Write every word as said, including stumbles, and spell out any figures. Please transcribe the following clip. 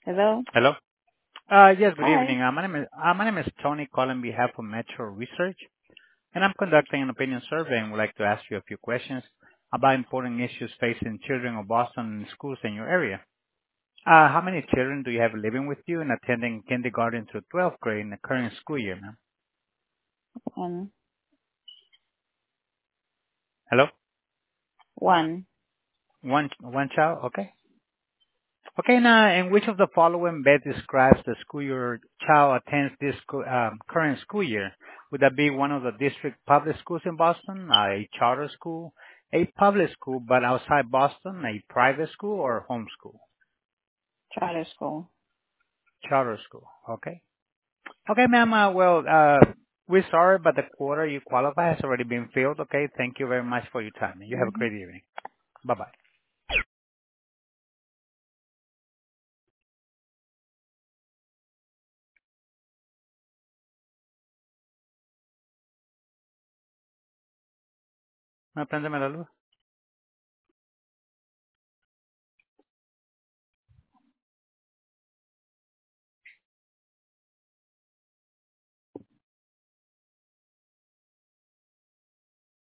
Hello? Hello. Uh Yes, good Hi. evening. Uh My name is uh, my name is Tony calling on behalf of Metro Research, and I'm conducting an opinion survey and would like to ask you a few questions about important issues facing children of Boston and schools in your area. Uh How many children do you have living with you and attending kindergarten through twelfth grade in the current school year, ma'am? One. Hello? One. One one child? Okay. Okay, now, and which of the following best describes the school your child attends this school, um, current school year? Would that be one of the district public schools in Boston, a charter school, a public school but outside Boston, a private school, or homeschool? Charter school. Charter school. Okay. Okay, ma'am. Uh, well, uh, we're sorry, but the quota you qualify has already been filled. Okay. Thank you very much for your time. You have a Mm-hmm. great evening. Bye bye. ¿Me préndeme la luz?